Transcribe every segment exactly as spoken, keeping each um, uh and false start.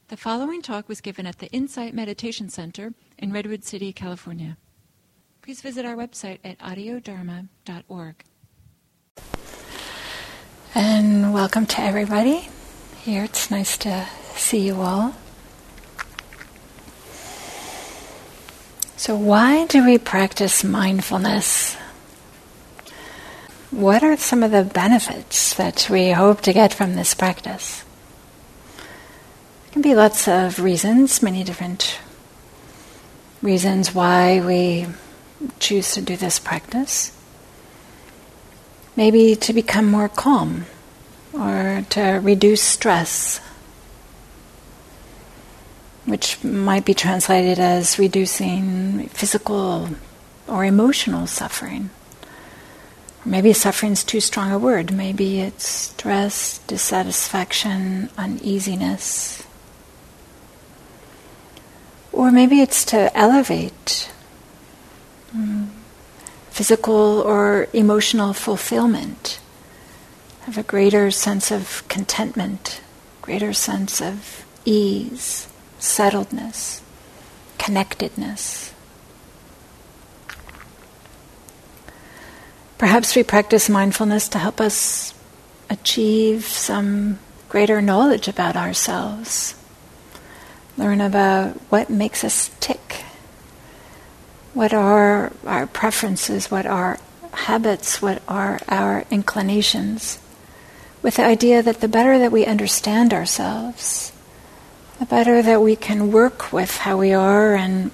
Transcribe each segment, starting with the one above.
The following talk was given at the Insight Meditation Center in Redwood City, California. Please visit our website at audio dharma dot org. And welcome to everybody here. It's nice to see you all. So why do we practice mindfulness? What are some of the benefits that we hope to get from this practice? There can be lots of reasons, many different reasons why we choose to do this practice. Maybe to become more calm or to reduce stress, which might be translated as reducing physical or emotional suffering. Or maybe suffering's too strong a word. Maybe it's stress, dissatisfaction, uneasiness. Or maybe it's to elevate mm, physical or emotional fulfillment, have a greater sense of contentment, greater sense of ease, settledness, connectedness. Perhaps we practice mindfulness to help us achieve some greater knowledge about ourselves. Learn about what makes us tick. What are our preferences? What are habits? What are our inclinations? With the idea that the better that we understand ourselves, the better that we can work with how we are and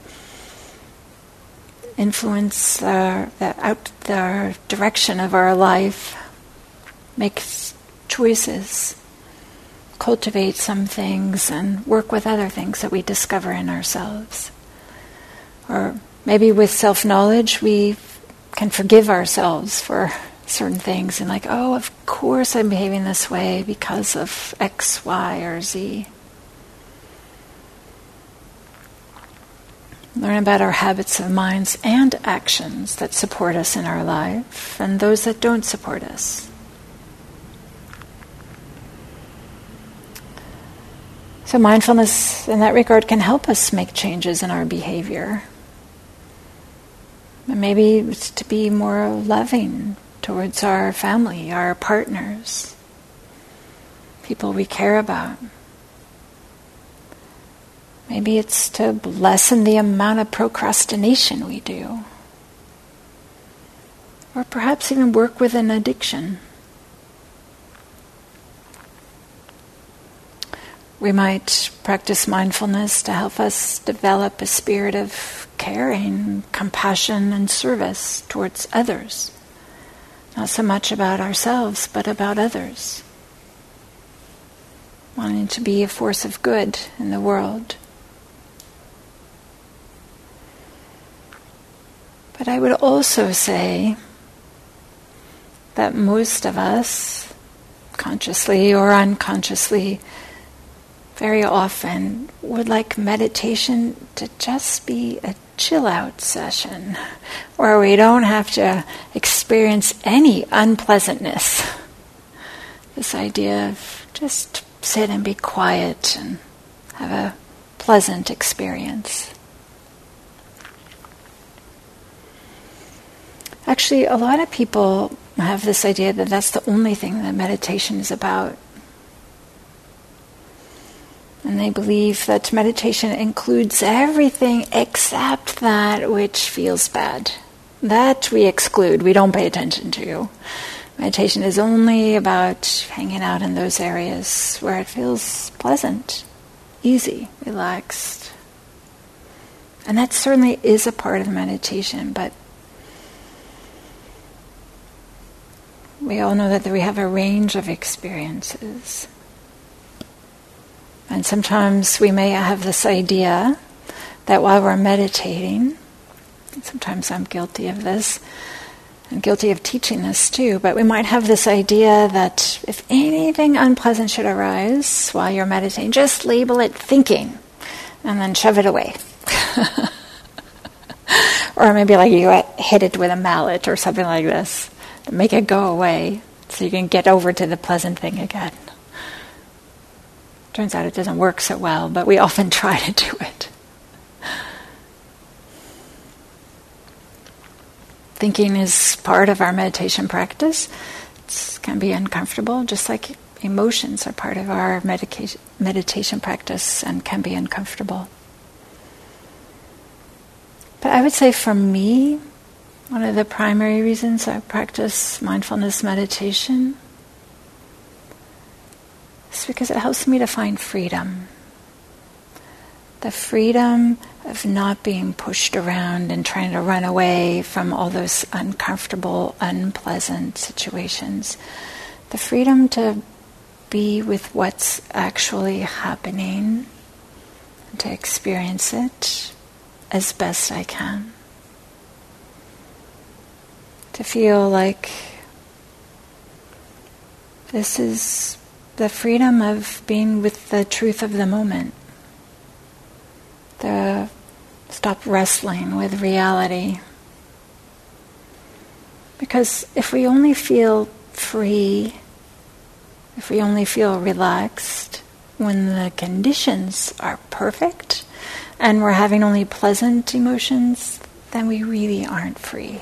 influence uh, the, out, the direction of our life, make choices, cultivate some things and work with other things that we discover in ourselves. Or maybe with self-knowledge we can forgive ourselves for certain things and like, oh, of course I'm behaving this way because of X, Y, or Z. Learn about our habits of minds and actions that support us in our life and those that don't support us. So mindfulness in that regard can help us make changes in our behavior. And maybe it's to be more loving towards our family, our partners, people we care about. Maybe it's to lessen the amount of procrastination we do. Or perhaps even work with an addiction. We might practice mindfulness to help us develop a spirit of caring, compassion, and service towards others. Not so much about ourselves, but about others. Wanting to be a force of good in the world. But I would also say that most of us, consciously or unconsciously, very often would like meditation to just be a chill-out session where we don't have to experience any unpleasantness. This idea of just sit and be quiet and have a pleasant experience. Actually, a lot of people have this idea that that's the only thing that meditation is about. And they believe that meditation includes everything except that which feels bad. That we exclude, we don't pay attention to. Meditation is only about hanging out in those areas where it feels pleasant, easy, relaxed. And that certainly is a part of meditation, but we all know that we have a range of experiences. And sometimes we may have this idea that while we're meditating, and sometimes I'm guilty of this, I'm guilty of teaching this too, but we might have this idea that if anything unpleasant should arise while you're meditating, just label it thinking and then shove it away. Or maybe like you hit it with a mallet or something like this to make it go away so you can get over to the pleasant thing again. Turns out it doesn't work so well, but we often try to do it. Thinking is part of our meditation practice. It can be uncomfortable, just like emotions are part of our medication, meditation practice and can be uncomfortable. But I would say for me, one of the primary reasons I practice mindfulness meditation is because it helps me to find freedom. The freedom of not being pushed around and trying to run away from all those uncomfortable, unpleasant situations. The freedom to be with what's actually happening and to experience it as best I can. To feel like this is the freedom of being with the truth of the moment. The stop wrestling with reality. Because if we only feel free, if we only feel relaxed when the conditions are perfect and we're having only pleasant emotions, then we really aren't free.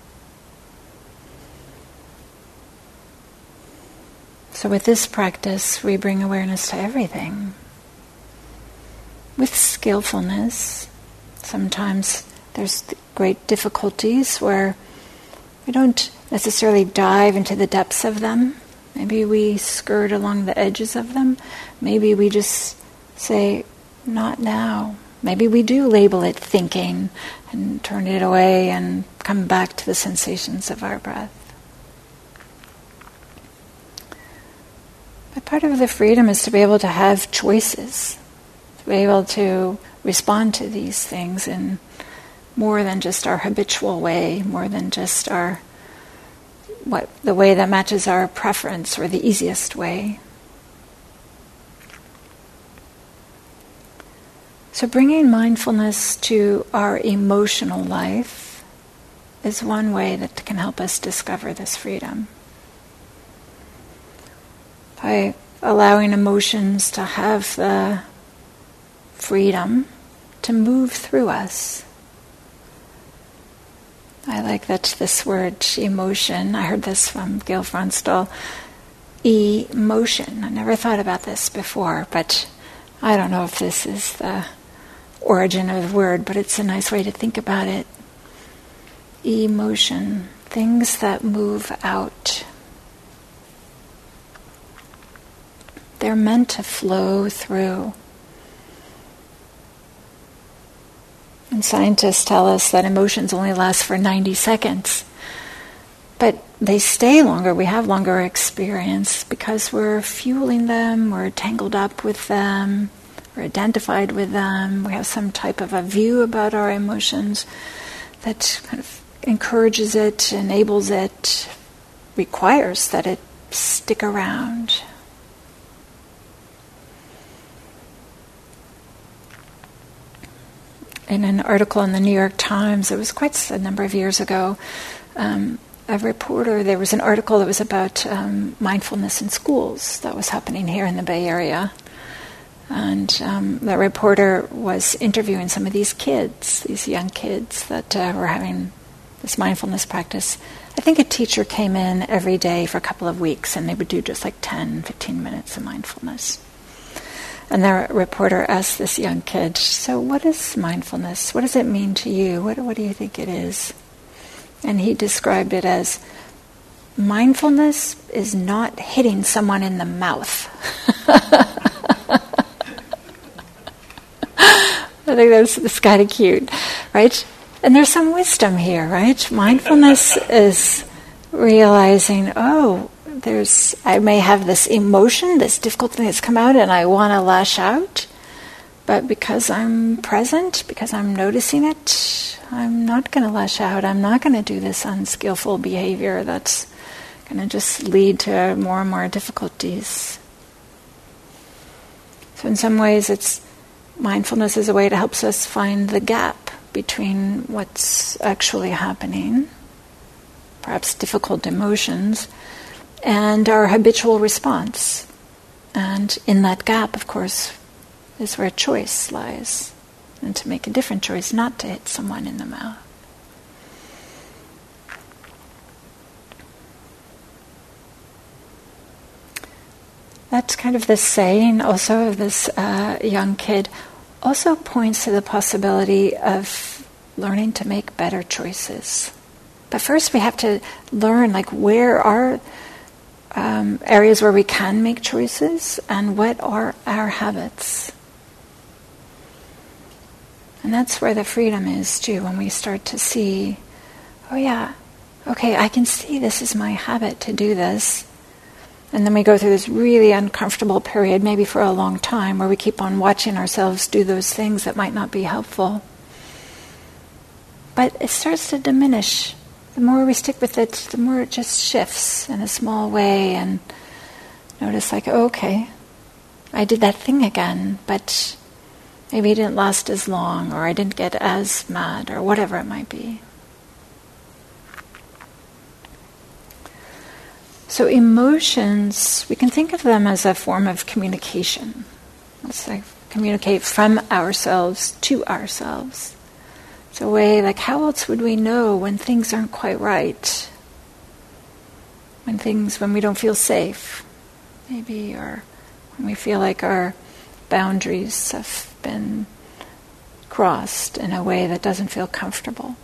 So with this practice, we bring awareness to everything. With skillfulness, sometimes there's great difficulties where we don't necessarily dive into the depths of them. Maybe we skirt along the edges of them. Maybe we just say, not now. Maybe we do label it thinking and turn it away and come back to the sensations of our breath. But part of the freedom is to be able to have choices, to be able to respond to these things in more than just our habitual way, more than just our what the way that matches our preference or the easiest way. So bringing mindfulness to our emotional life is one way that can help us discover this freedom. By allowing emotions to have the freedom to move through us. I like that this word, emotion, I heard this from Gil Fronsdal, emotion. I never thought about this before, but I don't know if this is the origin of the word, but it's a nice way to think about it. Emotion, things that move out. They're meant to flow through. And scientists tell us that emotions only last for ninety seconds. But they stay longer, we have longer experience because we're fueling them, we're tangled up with them, we're identified with them, we have some type of a view about our emotions that kind of encourages it, enables it, requires that it stick around. In an article in the New York Times, it was quite a number of years ago, um, a reporter, there was an article that was about um, mindfulness in schools that was happening here in the Bay Area. And um, the reporter was interviewing some of these kids, these young kids that uh, were having this mindfulness practice. I think a teacher came in every day for a couple of weeks and they would do just like ten, fifteen minutes of mindfulness. And the reporter asked this young kid, so what is mindfulness? What does it mean to you? What, what do you think it is? And he described it as, mindfulness is not hitting someone in the mouth. I think that's, that's kind of cute, right? And there's some wisdom here, right? Mindfulness is realizing, oh, there's I may have this emotion, this difficult thing that's come out, and I want to lash out, but because I'm present, because I'm noticing it, I'm not going to lash out. I'm not going to do this unskillful behavior that's going to just lead to more and more difficulties. So in some ways, it's mindfulness is a way that helps us find the gap between what's actually happening, perhaps difficult emotions, and our habitual response. And in that gap, of course, is where choice lies. And to make a different choice not to hit someone in the mouth. That's kind of this saying also of this uh, young kid also points to the possibility of learning to make better choices. But first we have to learn, like, where are um, areas where we can make choices and what are our habits. And that's where the freedom is too, when we start to see, oh yeah, okay, I can see this is my habit to do this. And then we go through this really uncomfortable period, maybe for a long time, where we keep on watching ourselves do those things that might not be helpful. But it starts to diminish. The more we stick with it, the more it just shifts in a small way, and notice like, oh, okay, I did that thing again, but maybe it didn't last as long, or I didn't get as mad, or whatever it might be. So emotions, we can think of them as a form of communication. It's like communicate from ourselves to ourselves. It's a way, like, how else would we know when things aren't quite right? When things, when we don't feel safe, maybe, or when we feel like our boundaries have been crossed in a way that doesn't feel comfortable.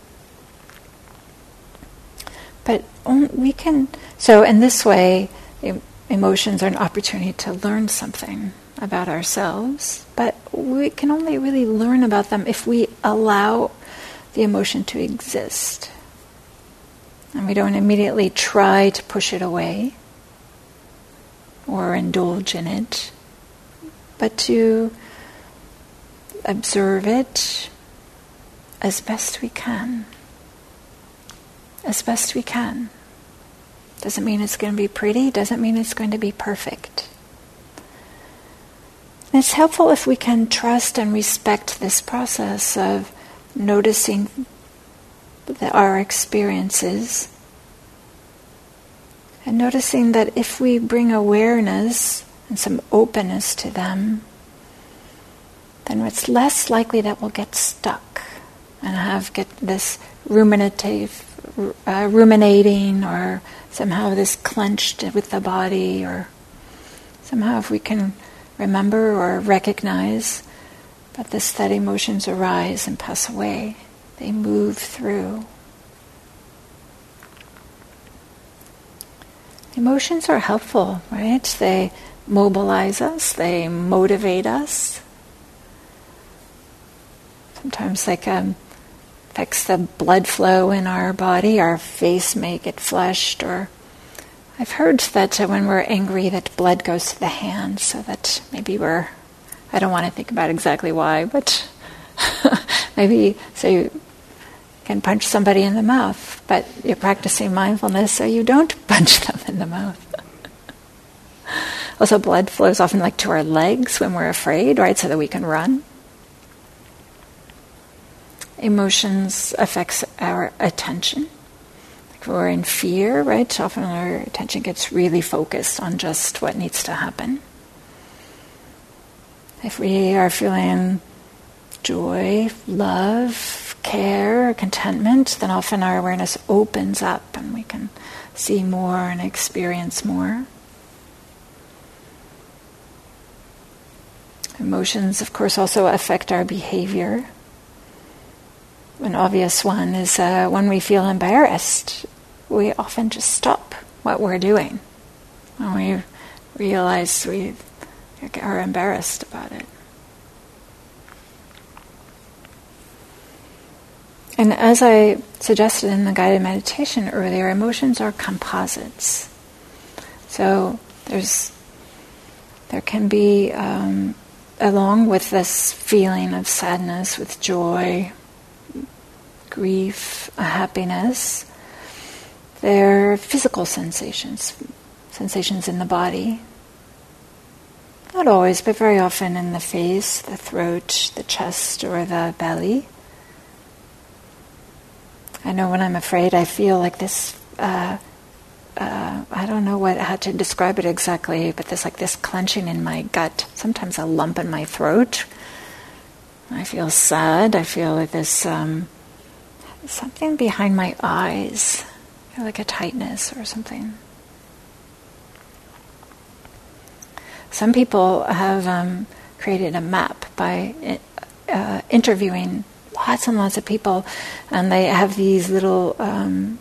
But we can, so in this way, emotions are an opportunity to learn something about ourselves, but we can only really learn about them if we allow the emotion to exist. And we don't immediately try to push it away or indulge in it, but to observe it as best we can. As best we can. Doesn't mean it's going to be pretty, doesn't mean it's going to be perfect. And it's helpful if we can trust and respect this process of noticing the, our experiences, and noticing that if we bring awareness and some openness to them, then it's less likely that we'll get stuck and have get this ruminative Uh, ruminating, or somehow this clenched with the body, or somehow if we can remember or recognize that this, that emotions arise and pass away, they move through. Emotions are helpful, right? They mobilize us, they motivate us. Sometimes like um affects the blood flow in our body, our face may get flushed, or I've heard that uh, when we're angry that blood goes to the hands, so that maybe we're, I don't want to think about exactly why, but maybe so you can punch somebody in the mouth, but you're practicing mindfulness so you don't punch them in the mouth. Also, blood flows often like to our legs when we're afraid, right, so that we can run. Emotions affects our attention. Like if we're in fear, right? Often our attention gets really focused on just what needs to happen. If we are feeling joy, love, care, contentment, then often our awareness opens up and we can see more and experience more. Emotions, of course, also affect our behavior. An obvious one is uh, when we feel embarrassed, we often just stop what we're doing when we realize we are embarrassed about it. And as I suggested in the guided meditation earlier, emotions are composites. So there's there can be, um, along with this feeling of sadness, with joy, grief, happiness, they're physical sensations, sensations in the body. Not always, but very often in the face, the throat, the chest, or the belly. I know when I'm afraid, I feel like this uh, uh, I don't know what how to describe it exactly, but there's like this clenching in my gut. Sometimes a lump in my throat. I feel sad. I feel like there's um, something behind my eyes, I feel like a tightness or something. Some people have um, created a map by uh, interviewing lots and lots of people, and they have these little um,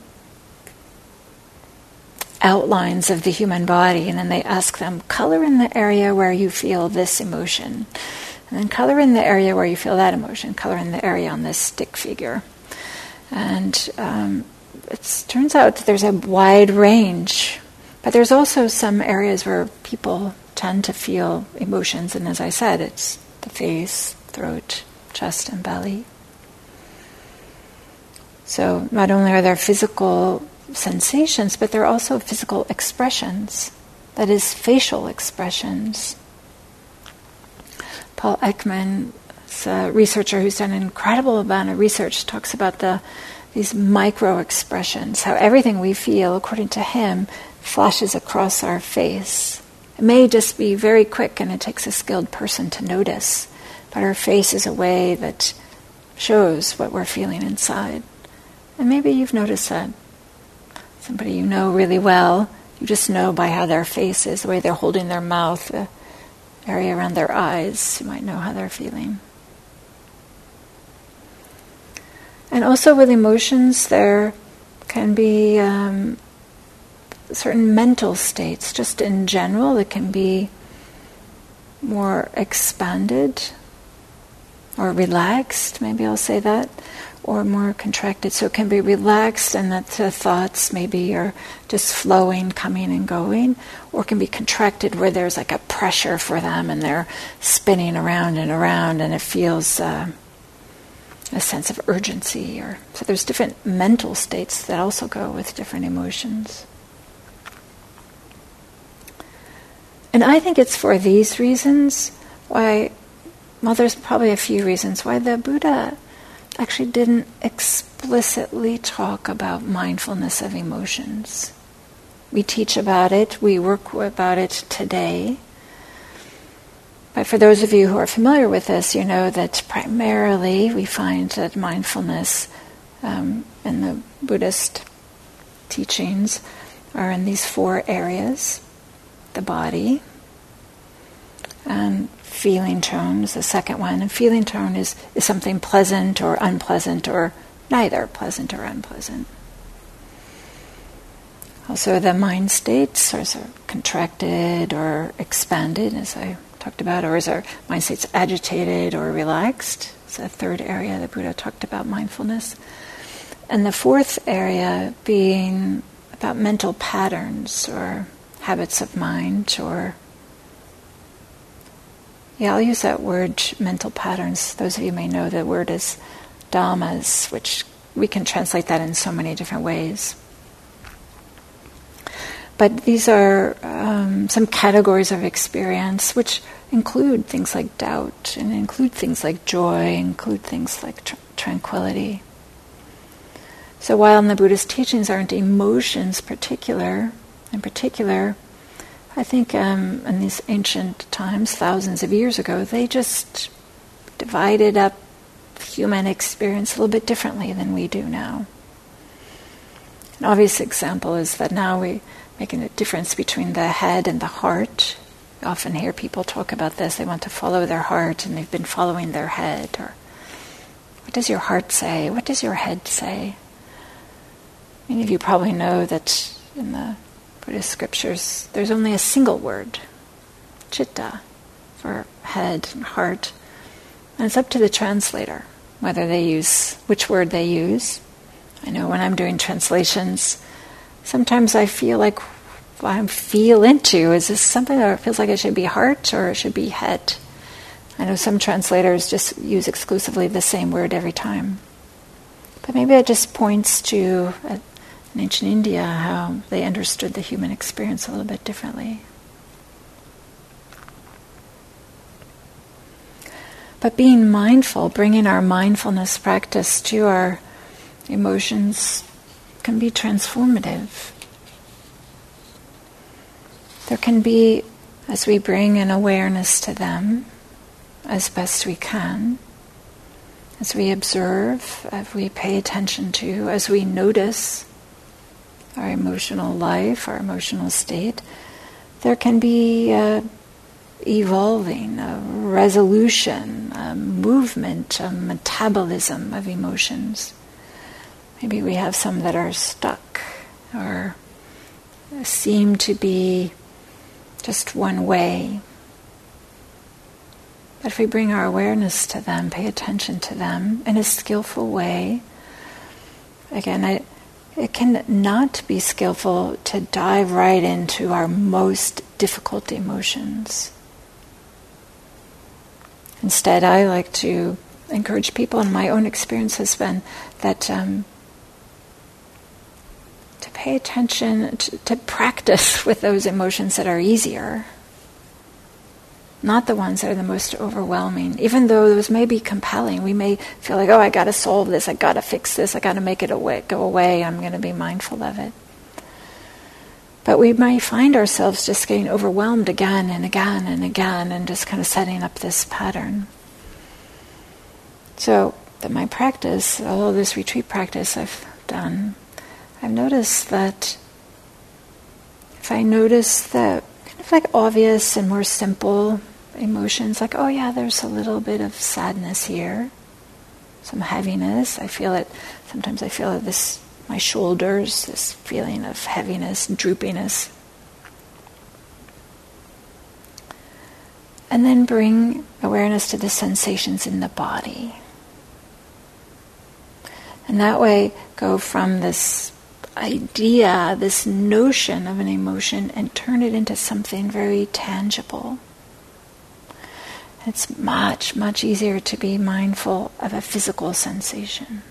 outlines of the human body, and then they ask them, color in the area where you feel this emotion, and then color in the area where you feel that emotion, color in the area on this stick figure. And um, it turns out that there's a wide range, but there's also some areas where people tend to feel emotions, and as I said, it's the face, throat, chest, and belly. So not only are there physical sensations, but there are also physical expressions, that is, facial expressions. Paul Ekman, a researcher who's done an incredible amount of research, talks about the these micro expressions, how everything we feel, according to him, flashes across our face. It may just be very quick and it takes a skilled person to notice, but our face is a way that shows what we're feeling inside. And maybe you've noticed that. Somebody you know really well, you just know by how their face is, the way they're holding their mouth, the area around their eyes, you might know how they're feeling. And also with emotions, there can be um, certain mental states. Just in general, it can be more expanded or relaxed, maybe I'll say that, or more contracted. So it can be relaxed and that the thoughts maybe are just flowing, coming and going, or it can be contracted where there's like a pressure for them and they're spinning around and around and it feels uh, a sense of urgency. Or so there's different mental states that also go with different emotions. And I think it's for these reasons why, well, there's probably a few reasons why the Buddha actually didn't explicitly talk about mindfulness of emotions. We teach about it, we work about it today. But for those of you who are familiar with this, you know that primarily we find that mindfulness um, in the Buddhist teachings are in these four areas. The body, and feeling tone is the second one. And feeling tone is, is something pleasant or unpleasant or neither pleasant or unpleasant. Also the mind states are sort of contracted or expanded, as I talked about, or is our mind states agitated or relaxed? It's a third area the Buddha talked about mindfulness. And the fourth area being about mental patterns or habits of mind, or yeah, I'll use that word, mental patterns. Those of you may know the word is dhammas, which we can translate that in so many different ways. But these are um, some categories of experience which include things like doubt, and include things like joy, include things like tr- tranquility. So while in the Buddhist teachings aren't emotions particular, in particular, I think um, in these ancient times, thousands of years ago, they just divided up human experience a little bit differently than we do now. An obvious example is that now we making a difference between the head and the heart. We often hear people talk about this. They want to follow their heart, and they've been following their head. Or, what does your heart say? What does your head say? Many of you probably know that in the Buddhist scriptures, there's only a single word, citta, for head and heart. And it's up to the translator whether they use, which word they use. I know when I'm doing translations, sometimes I feel like what I feel into, is this something that feels like it should be heart or it should be head? I know some translators just use exclusively the same word every time. But maybe it just points to, uh, in ancient India, how they understood the human experience a little bit differently. But being mindful, bringing our mindfulness practice to our emotions, can be transformative. there can be, as we bring an awareness to them as best we can, as we observe, as we pay attention to, as we notice our emotional life, our emotional state, there can be a evolving, a resolution, a movement, a metabolism of emotions. Maybe we have some that are stuck or seem to be just one way. But if we bring our awareness to them, pay attention to them in a skillful way, again, I, it can not be skillful to dive right into our most difficult emotions. Instead, I like to encourage people, and my own experience has been that um, to pay attention, to, to practice with those emotions that are easier, not the ones that are the most overwhelming. Even though those may be compelling, we may feel like, oh, I got to solve this, I got to fix this, I got to make it away, go away, I'm going to be mindful of it. But we may find ourselves just getting overwhelmed again and again and again and just kind of setting up this pattern. So, in my practice, all of this retreat practice I've done, I've noticed that if I notice the kind of like obvious and more simple emotions, like, oh yeah, there's a little bit of sadness here, some heaviness, I feel it, sometimes I feel it this my shoulders, this feeling of heaviness, droopiness. And then bring awareness to the sensations in the body. And that way go from this idea, this notion of an emotion, and turn it into something very tangible. It's much, much easier to be mindful of a physical sensation.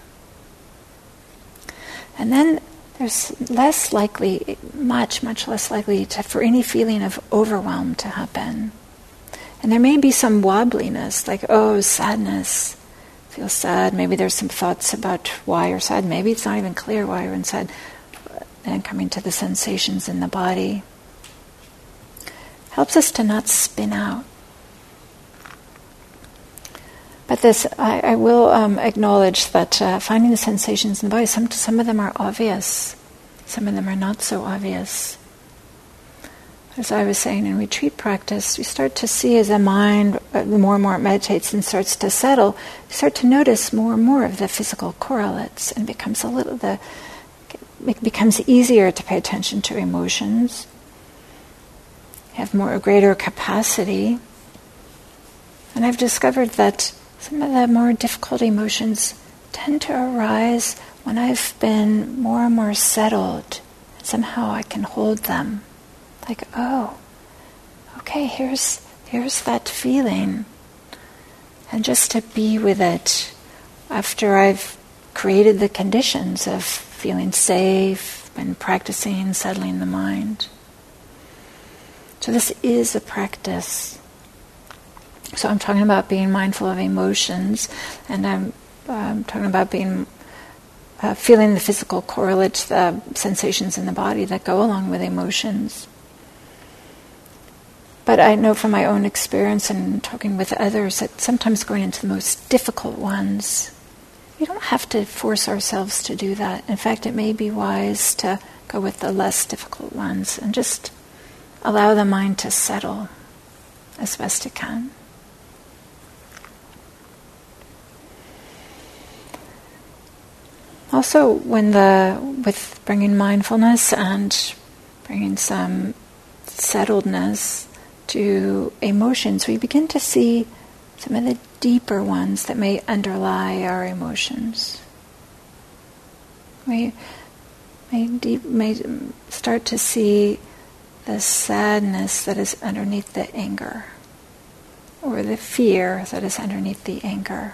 And then there's less likely, much, much less likely to, for any feeling of overwhelm to happen. And there may be some wobbliness, like, oh, sadness, feel sad. Maybe there's some thoughts about why you're sad. Maybe it's not even clear why you're sad. And coming to the sensations in the body helps us to not spin out. But this, I, I will um, acknowledge that uh, finding the sensations in the body, some, some of them are obvious, some of them are not so obvious. As I was saying, in retreat practice, you start to see as the mind, uh, the more and more it meditates and starts to settle, you start to notice more and more of the physical correlates, and becomes a little, the, it becomes easier to pay attention to emotions. You have more, a greater capacity. And I've discovered that some of the more difficult emotions tend to arise when I've been more and more settled. Somehow I can hold them. Like, oh, okay, here's here's that feeling. And just to be with it after I've created the conditions of feeling safe and practicing settling the mind. So this is a practice. So I'm talking about being mindful of emotions, and I'm um, talking about being uh, feeling the physical correlates, the sensations in the body that go along with emotions. But I know from my own experience and talking with others that sometimes going into the most difficult ones, we don't have to force ourselves to do that. In fact, it may be wise to go with the less difficult ones and just allow the mind to settle as best it can. Also, when the with bringing mindfulness and bringing some settledness to emotions, we begin to see some of the deeper ones that may underlie our emotions. We may, deep, may start to see the sadness that is underneath the anger, or the fear that is underneath the anger.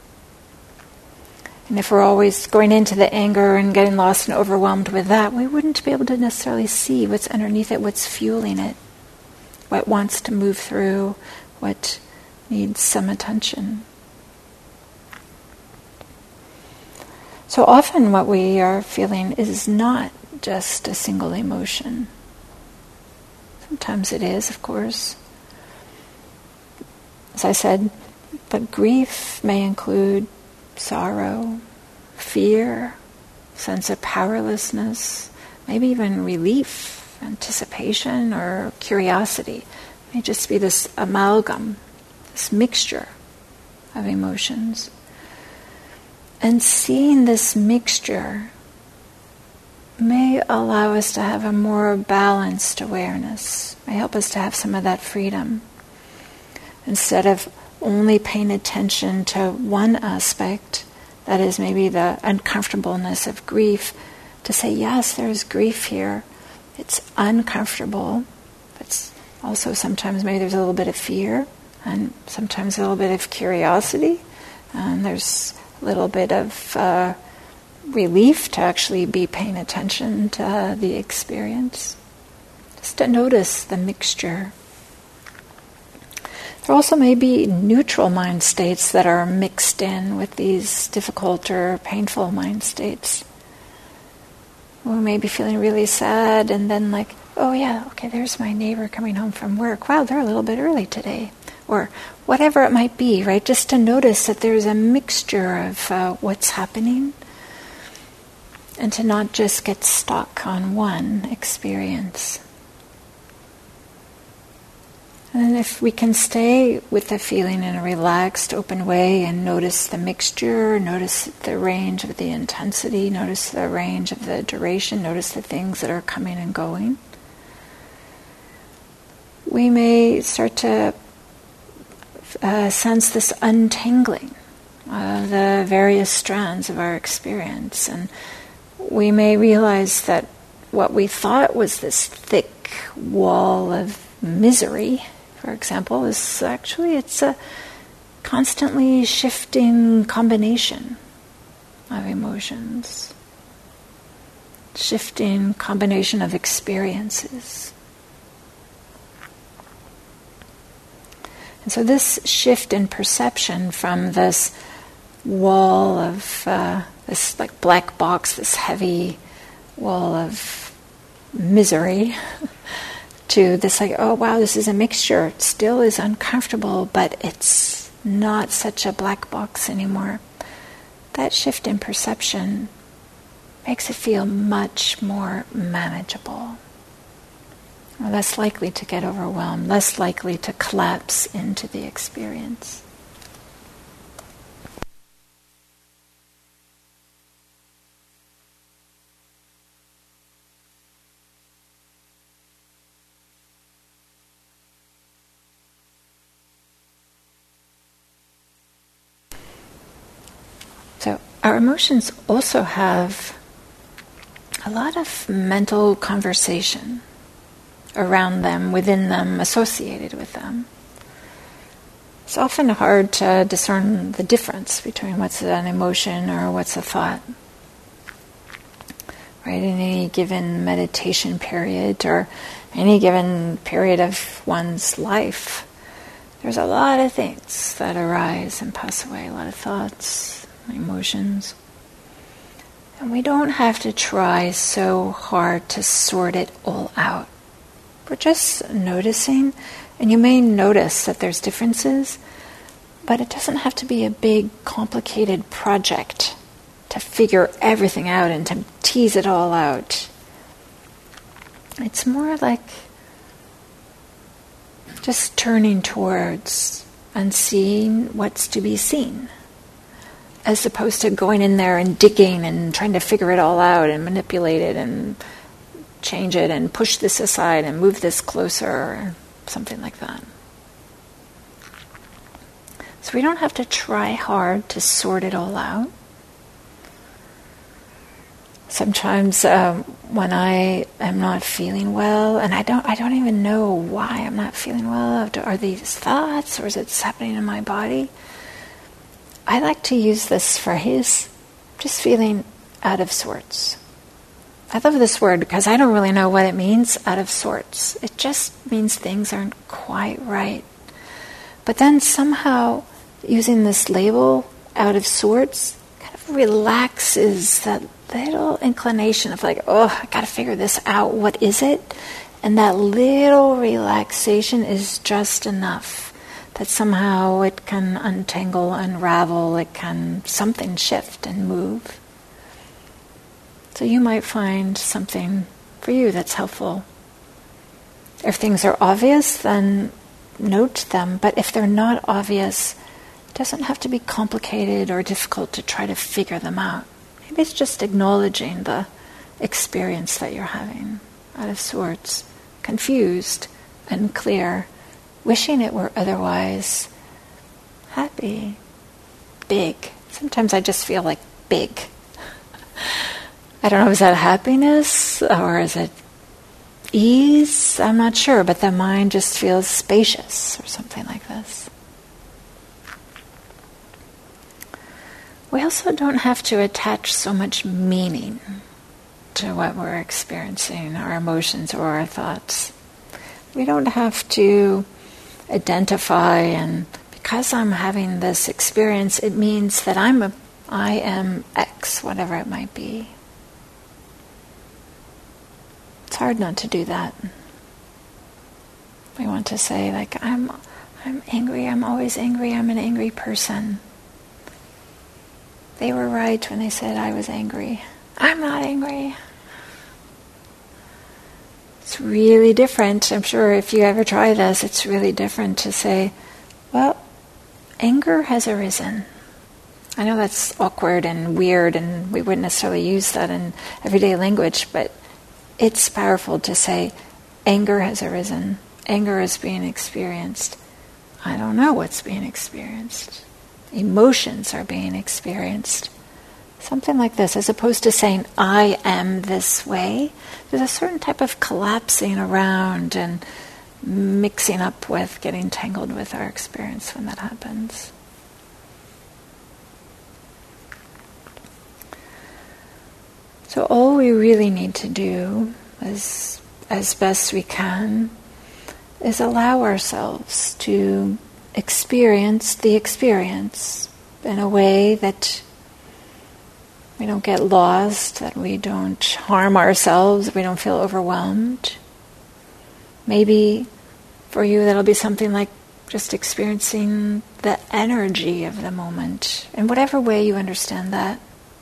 And if we're always going into the anger and getting lost and overwhelmed with that, we wouldn't be able to necessarily see what's underneath it, what's fueling it, what wants to move through, what needs some attention. So often what we are feeling is not just a single emotion. Sometimes it is, of course. As I said, but grief may include sorrow, fear, sense of powerlessness, maybe even relief, anticipation, or curiosity. It may just be this amalgam, this mixture of emotions. And seeing this mixture may allow us to have a more balanced awareness, may help us to have some of that freedom. Instead of only paying attention to one aspect, that is maybe the uncomfortableness of grief, to say, yes, there's grief here. It's uncomfortable. It's also sometimes maybe there's a little bit of fear, and sometimes a little bit of curiosity, and there's a little bit of uh, relief to actually be paying attention to uh, the experience. Just to notice the mixture. There also may be neutral mind states that are mixed in with these difficult or painful mind states. We may be feeling really sad and then like, oh yeah, okay, there's my neighbor coming home from work. Wow, they're a little bit early today. Or whatever it might be, right? Just to notice that there's a mixture of uh, what's happening and to not just get stuck on one experience. And if we can stay with the feeling in a relaxed, open way and notice the mixture, notice the range of the intensity, notice the range of the duration, notice the things that are coming and going, we may start to uh, sense this untangling of the various strands of our experience. And we may realize that what we thought was this thick wall of misery, for example, is actually, it's a constantly shifting combination of emotions, shifting combination of experiences. And so this shift in perception from this wall of, uh, this like black box, this heavy wall of misery, to this like, oh wow, this is a mixture. It still is uncomfortable, but it's not such a black box anymore. That shift in perception makes it feel much more manageable. We're less likely to get overwhelmed, less likely to collapse into the experience. So our emotions also have a lot of mental conversation around them, within them, associated with them. It's often hard to discern the difference between what's an emotion or what's a thought. Right, in any given meditation period or any given period of one's life, there's a lot of things that arise and pass away, a lot of thoughts, emotions. And we don't have to try so hard to sort it all out. We're just noticing, and you may notice that there's differences, but it doesn't have to be a big, complicated project to figure everything out and to tease it all out. It's more like just turning towards and seeing what's to be seen, as opposed to going in there and digging and trying to figure it all out and manipulate it and change it and push this aside and move this closer or something like that. So we don't have to try hard to sort it all out. Sometimes um, when I am not feeling well, and I don't I don't even know why I'm not feeling well, are these thoughts or is it happening in my body? I like to use this phrase, just feeling out of sorts. I love this word because I don't really know what it means, out of sorts. It just means things aren't quite right. But then somehow using this label, out of sorts, kind of relaxes that little inclination of like, oh, I got to figure this out. What is it? And that little relaxation is just enough that somehow it can untangle, unravel, it can something shift and move. So you might find something for you that's helpful. If things are obvious, then note them. But if they're not obvious, it doesn't have to be complicated or difficult to try to figure them out. Maybe it's just acknowledging the experience that you're having, out of sorts, confused, unclear, wishing it were otherwise, happy, big. Sometimes I just feel like big. I don't know, is that happiness or is it ease? I'm not sure, but the mind just feels spacious or something like this. We also don't have to attach so much meaning to what we're experiencing, our emotions or our thoughts. We don't have to identify, and because I'm having this experience, it means that I'm a, I am X, whatever it might be. It's hard not to do that. We want to say, like, I'm I'm angry, I'm always angry, I'm an angry person. They were right when they said I was angry. I'm not angry. It's really different. I'm sure if you ever try this, it's really different to say, well, anger has arisen. I know that's awkward and weird, and we wouldn't necessarily use that in everyday language, but it's powerful to say, anger has arisen. Anger is being experienced. I don't know what's being experienced. Emotions are being experienced. Something like this, as opposed to saying, I am this way. There's a certain type of collapsing around and mixing up with, getting tangled with our experience when that happens. So all we really need to do, as, as best we can, is allow ourselves to experience the experience in a way that we don't get lost, that we don't harm ourselves, we don't feel overwhelmed. Maybe for you that'll be something like just experiencing the energy of the moment, in whatever way you understand that.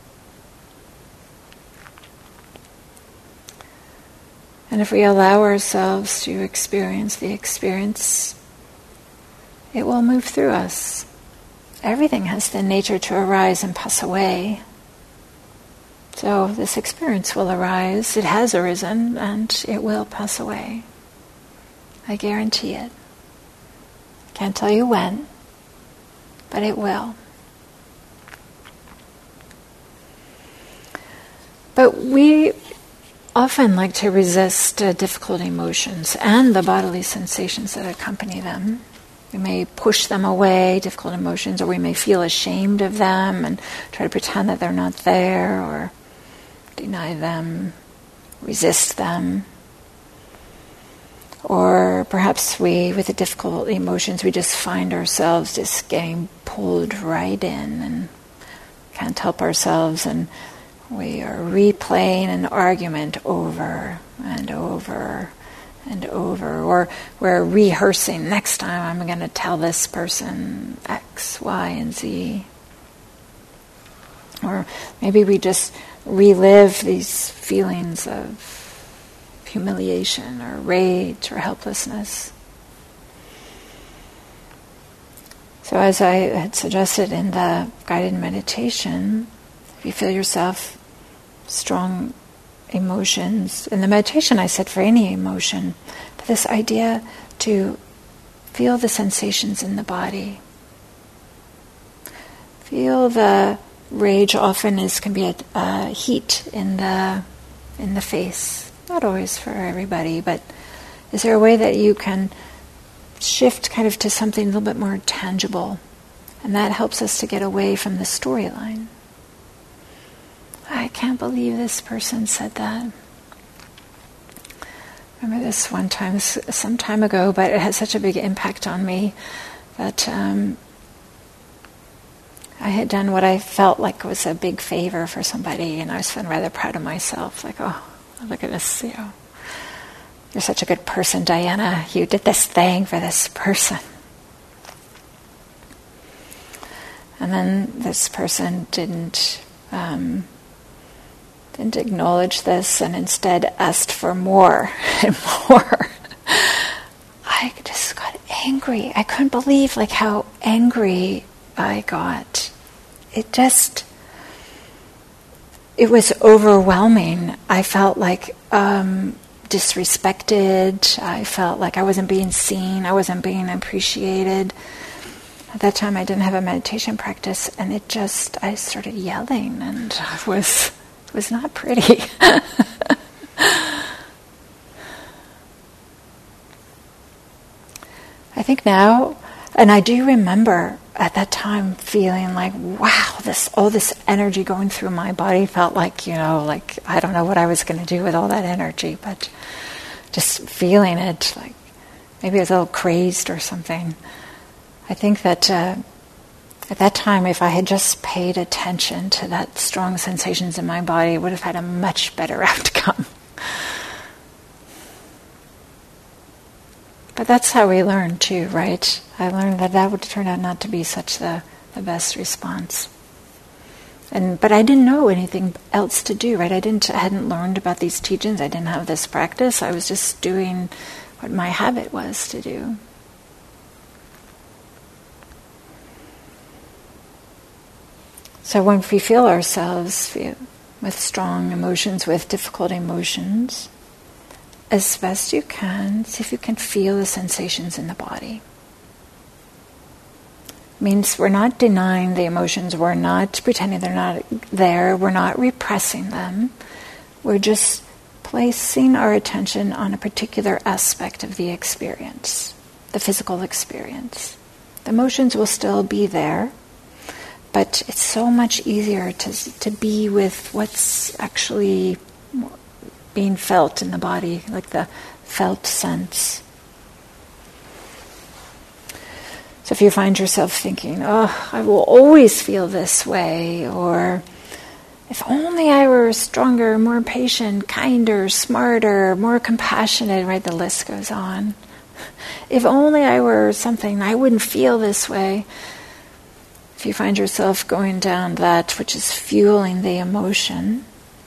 And if we allow ourselves to experience the experience, it will move through us. Everything has the nature to arise and pass away. So this experience will arise, it has arisen, and it will pass away. I guarantee it. Can't tell you when, but it will. But we often like to resist uh, difficult emotions and the bodily sensations that accompany them. We may push them away, difficult emotions, or we may feel ashamed of them and try to pretend that they're not there, or deny them, resist them. Or perhaps we, with the difficult emotions, we just find ourselves just getting pulled right in and can't help ourselves, and we are replaying an argument over and over and over, or we're rehearsing, next time I'm going to tell this person X, Y, and Z. Or maybe we just relive these feelings of humiliation or rage or helplessness. So as I had suggested in the guided meditation, if you feel yourself strong emotions, in the meditation I said for any emotion, but this idea to feel the sensations in the body. Feel the rage often is can be a, a heat in the in the face. Not always for everybody, but is there a way that you can shift kind of to something a little bit more tangible? And that helps us to get away from the storyline. I can't believe this person said that. I remember this one time, some time ago, but it had such a big impact on me that um, I had done what I felt like was a big favor for somebody, and I was feeling rather proud of myself. Like, oh, look at this, you know. you're such a good person, Diana. You did this thing for this person. And then this person didn't um, didn't acknowledge this and instead asked for more and more. I just got angry. I couldn't believe like how angry I got. It just, it was overwhelming. I felt like um, disrespected. I felt like I wasn't being seen. I wasn't being appreciated. At that time, I didn't have a meditation practice, and it just, I started yelling, and it was, it was not pretty. I think now, and I do remember at that time feeling like, wow, this all this energy going through my body felt like, you know, like I don't know what I was going to do with all that energy, but just feeling it, like maybe I was a little crazed or something. I think that uh, at that time, if I had just paid attention to that strong sensations in my body, I would have had a much better outcome. But that's how we learn too, right? I learned that that would turn out not to be such the, the best response. And but I didn't know anything else to do, right? I didn't I hadn't learned about these teachings. I didn't have this practice. I was just doing what my habit was to do. So when we feel ourselves with strong emotions, with difficult emotions, as best you can, see if you can feel the sensations in the body. It means we're not denying the emotions, we're not pretending they're not there, we're not repressing them. We're just placing our attention on a particular aspect of the experience, the physical experience. The emotions will still be there, but it's so much easier to to be with what's actually being felt in the body, like the felt sense. So if you find yourself thinking, oh, I will always feel this way, or if only I were stronger, more patient, kinder, smarter, more compassionate, right, the list goes on. If only I were something, I wouldn't feel this way. If you find yourself going down that which is fueling the emotion,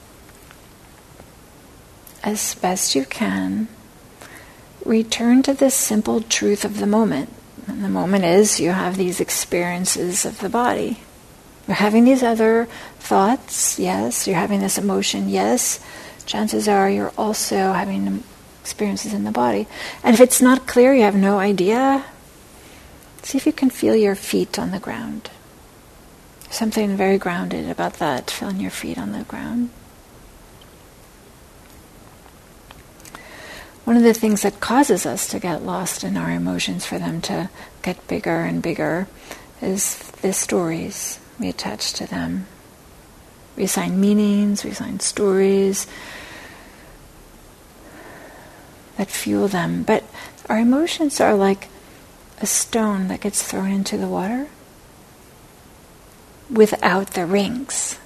as best you can, return to the simple truth of the moment. And the moment is you have these experiences of the body. You're having these other thoughts, yes. You're having this emotion, yes. Chances are you're also having experiences in the body. And if it's not clear, you have no idea, see if you can feel your feet on the ground. Something very grounded about that, feeling your feet on the ground. One of the things that causes us to get lost in our emotions, for them to get bigger and bigger, is the stories we attach to them. We assign meanings, we assign stories that fuel them. But our emotions are like a stone that gets thrown into the water without the rings.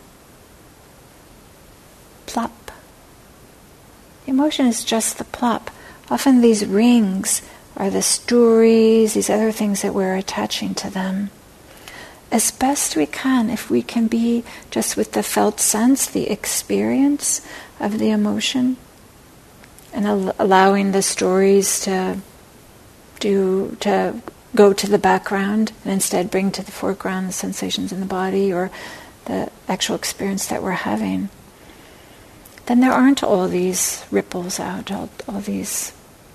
Plop. Emotion is just the plop. Often these rings are the stories, these other things that we're attaching to them. As best we can, if we can be just with the felt sense, the experience of the emotion, and al- allowing the stories to do to go to the background and instead bring to the foreground the sensations in the body or the actual experience that we're having, then there aren't all these ripples out, all, all these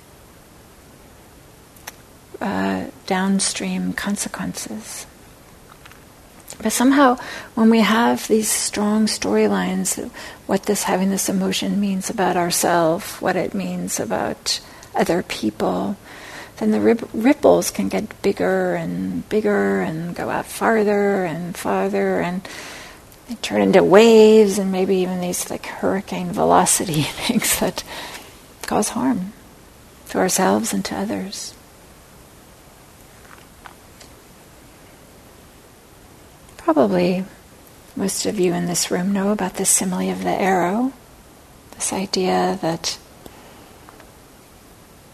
uh, downstream consequences. But somehow, when we have these strong storylines, what this having this emotion means about ourselves, what it means about other people, then the rip- ripples can get bigger and bigger and go out farther and farther, and they turn into waves and maybe even these like hurricane velocity things that cause harm to ourselves and to others. Probably most of you in this room know about the simile of the arrow, this idea that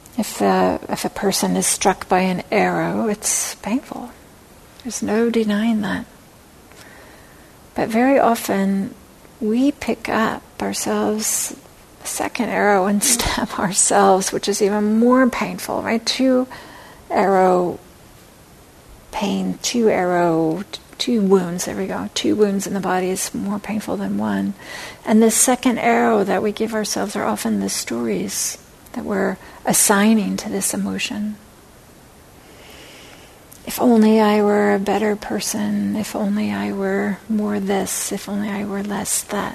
If a, if a person is struck by an arrow, it's painful. There's no denying that. But very often we pick up ourselves the second arrow and stab ourselves, which is even more painful, right? Two arrow pain, two arrow, two wounds, there we go. Two wounds in the body is more painful than one. And the second arrow that we give ourselves are often the stories that we're assigning to this emotion. If only I were a better person, if only I were more this, if only I were less that.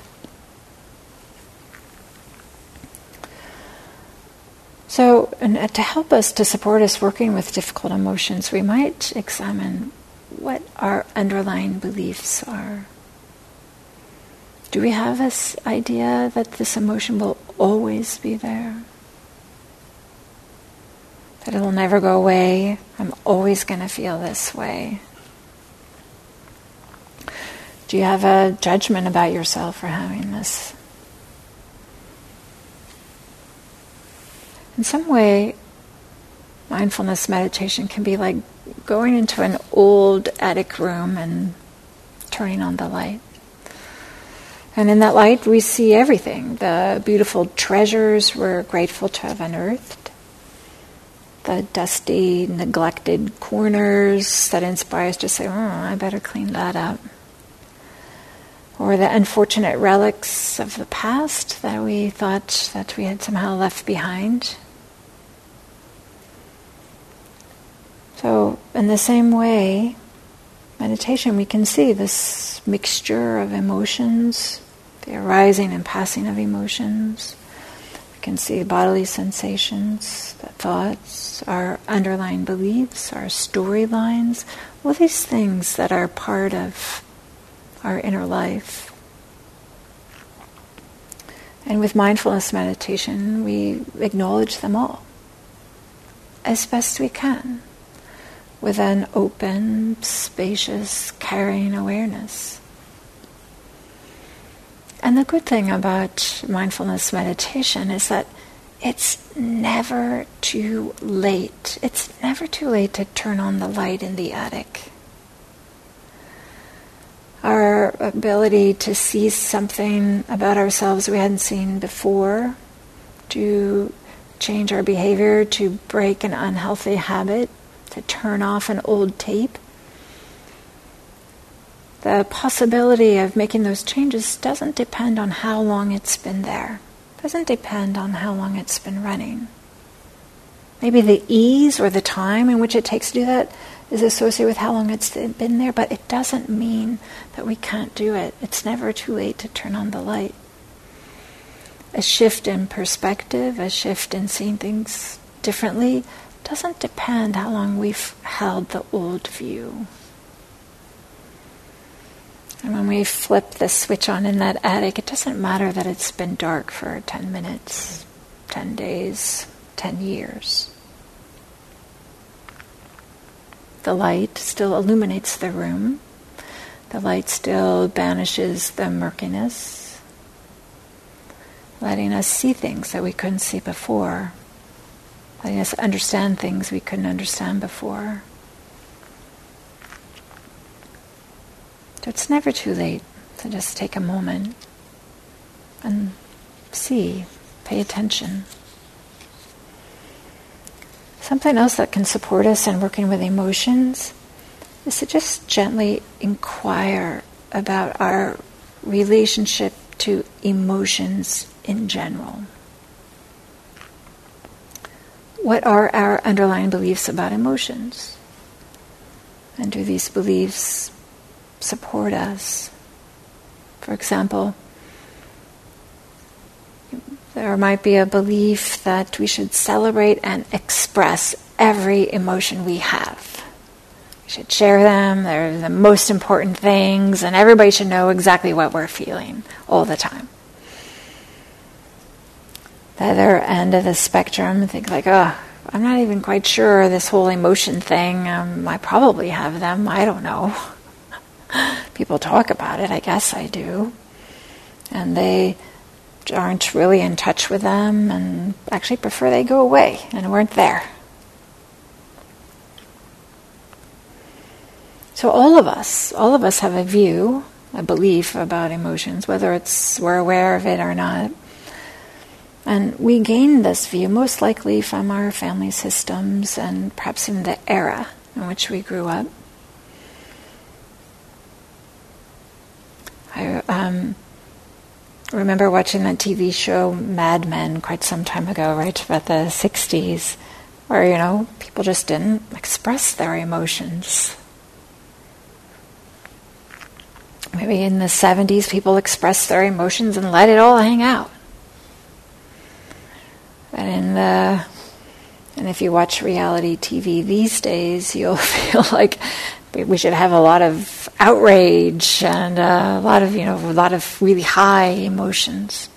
So, and to help us, to support us working with difficult emotions, we might examine what our underlying beliefs are. Do we have this idea that this emotion will always be there? That it'll never go away? I'm always going to feel this way. Do you have a judgment about yourself for having this? In some way, mindfulness meditation can be like going into an old attic room and turning on the light. And in that light, we see everything. The beautiful treasures we're grateful to have unearthed. The dusty, neglected corners that inspire us to say, oh, I better clean that up. Or the unfortunate relics of the past that we thought that we had somehow left behind. So, in the same way, meditation, we can see this mixture of emotions, the arising and passing of emotions. We can see bodily sensations, the thoughts, our underlying beliefs, our storylines, all these things that are part of our inner life. And with mindfulness meditation, we acknowledge them all as best we can, with an open, spacious, caring awareness. And the good thing about mindfulness meditation is that it's never too late. It's never too late to turn on the light in the attic. Our ability to see something about ourselves we hadn't seen before, to change our behavior, to break an unhealthy habit, to turn off an old tape. The possibility of making those changes doesn't depend on how long it's been there. It doesn't depend on how long it's been running. Maybe the ease or the time in which it takes to do that is associated with how long it's been there, but it doesn't mean that we can't do it. It's never too late to turn on the light. A shift in perspective, a shift in seeing things differently, doesn't depend how long we've held the old view. And when we flip the switch on in that attic, it doesn't matter that it's been dark for ten minutes, ten days, ten years. The light still illuminates the room. The light still banishes the murkiness, letting us see things that we couldn't see before, letting us understand things we couldn't understand before. So it's never too late to just take a moment and see, pay attention. Something else that can support us in working with emotions is to just gently inquire about our relationship to emotions in general. What are our underlying beliefs about emotions? And do these beliefs support us? For example, there might be a belief that we should celebrate and express every emotion we have. We should share them, they're the most important things, and everybody should know exactly what we're feeling all the time. The other end of the spectrum, think like, oh, I'm not even quite sure this whole emotion thing, um, I probably have them, I don't know. People talk about it, I guess I do. And they aren't really in touch with them and actually prefer they go away and weren't there. So all of us, all of us have a view, a belief about emotions, whether it's we're aware of it or not. And we gain this view most likely from our family systems and perhaps in the era in which we grew up. I um, remember watching that T V show Mad Men quite some time ago, right, about the sixties, where, you know, people just didn't express their emotions. Maybe in the seventies, people expressed their emotions and let it all hang out. But in the, and if you watch reality T V these days, you'll feel like we should have a lot of outrage and a lot of, you know, a lot of really high emotions.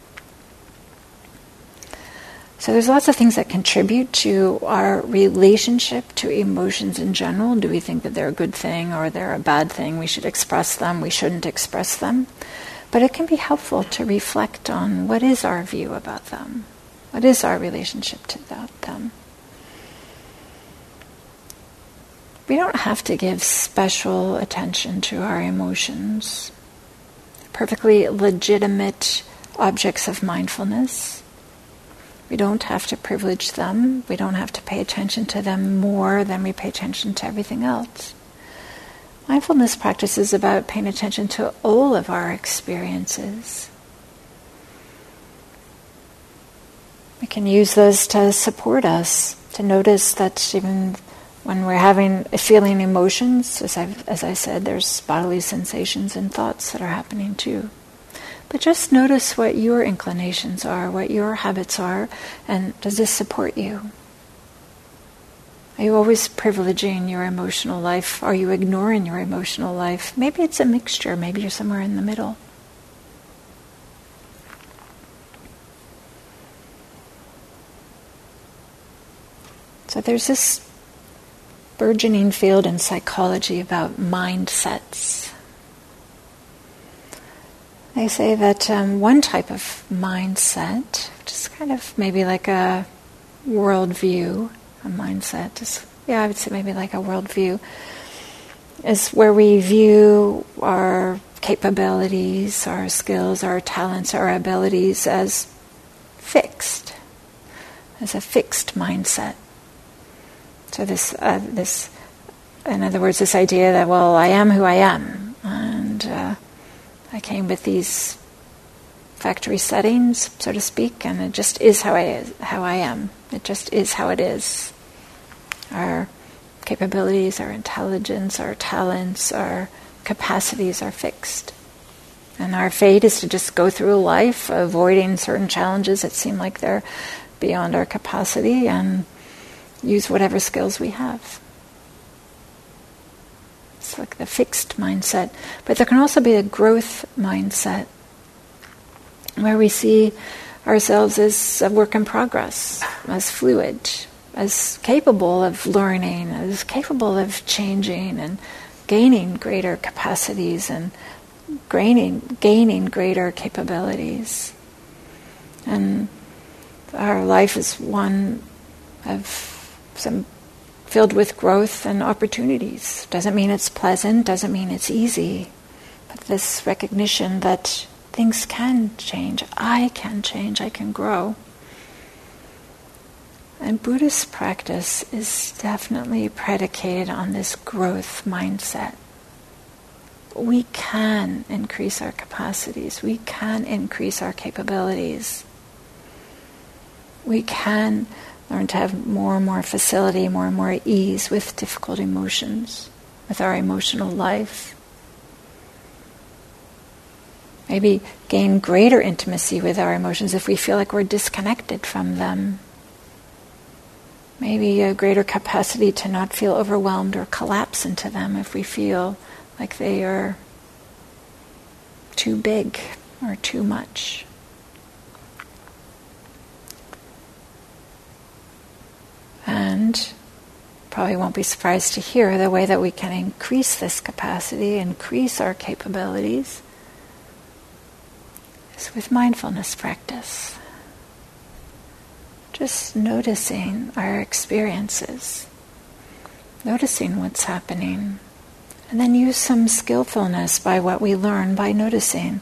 So there's lots of things that contribute to our relationship to emotions in general. Do we think that they're a good thing or they're a bad thing? We should express them, we shouldn't express them. But it can be helpful to reflect on what is our view about them. What is our relationship to them? We don't have to give special attention to our emotions. Perfectly legitimate objects of mindfulness. We don't have to privilege them. We don't have to pay attention to them more than we pay attention to everything else. Mindfulness practice is about paying attention to all of our experiences. We can use those to support us, to notice that even when we're having, feeling emotions, as I've, as I said, there's bodily sensations and thoughts that are happening too. But just notice what your inclinations are, what your habits are, and does this support you? Are you always privileging your emotional life? Are you ignoring your emotional life? Maybe it's a mixture, maybe you're somewhere in the middle. So there's this burgeoning field in psychology about mindsets. They say that um, one type of mindset, which is kind of maybe like a worldview, a mindset, is, yeah, I would say maybe like a worldview, is where we view our capabilities, our skills, our talents, our abilities as fixed, as a fixed mindset. So this, uh, this, in other words, this idea that, well, I am who I am, and uh, I came with these factory settings, so to speak, and it just is how I is, how I am. It just is how it is. Our capabilities, our intelligence, our talents, our capacities are fixed. And our fate is to just go through life avoiding certain challenges that seem like they're beyond our capacity and use whatever skills we have. It's like the fixed mindset. But there can also be a growth mindset where we see ourselves as a work in progress, as fluid, as capable of learning, as capable of changing and gaining greater capacities and gaining, gaining greater capabilities. And our life is one of some filled with growth and opportunities. Doesn't mean it's pleasant, doesn't mean it's easy, but this recognition that things can change, I can change, I can grow. And Buddhist practice is definitely predicated on this growth mindset. We can increase our capacities, we can increase our capabilities. We can learn to have more and more facility, more and more ease with difficult emotions, with our emotional life. Maybe gain greater intimacy with our emotions if we feel like we're disconnected from them. Maybe a greater capacity to not feel overwhelmed or collapse into them if we feel like they are too big or too much. And probably won't be surprised to hear the way that we can increase this capacity, increase our capabilities, is with mindfulness practice. Just noticing our experiences, noticing what's happening, and then use some skillfulness by what we learn by noticing.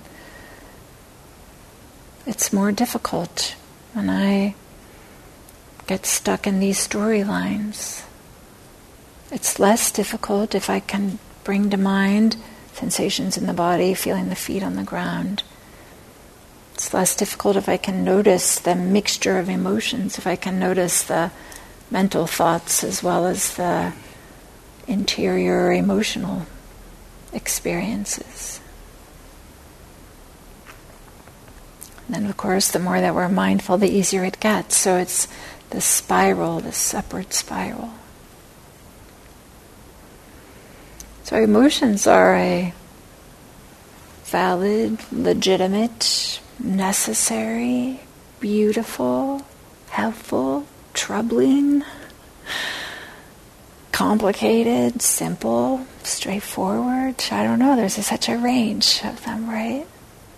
It's more difficult when I get stuck in these storylines. It's less difficult if I can bring to mind sensations in the body, feeling the feet on the ground. It's less difficult if I can notice the mixture of emotions, if I can notice the mental thoughts as well as the interior emotional experiences. And then, of course, the more that we're mindful, the easier it gets. So it's the spiral, this upward spiral. So emotions are a valid, legitimate, necessary, beautiful, helpful, troubling, complicated, simple, straightforward. I don't know, there's a, such a range of them, right?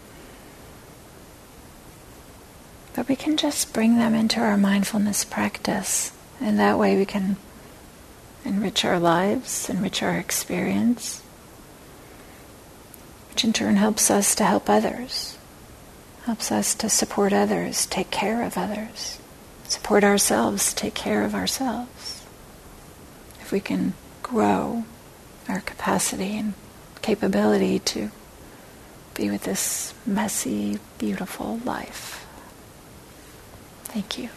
But we can just bring them into our mindfulness practice. And that way we can enrich our lives, enrich our experience, which in turn helps us to help others, helps us to support others, take care of others, support ourselves, take care of ourselves. If we can grow our capacity and capability to be with this messy, beautiful life. Thank you.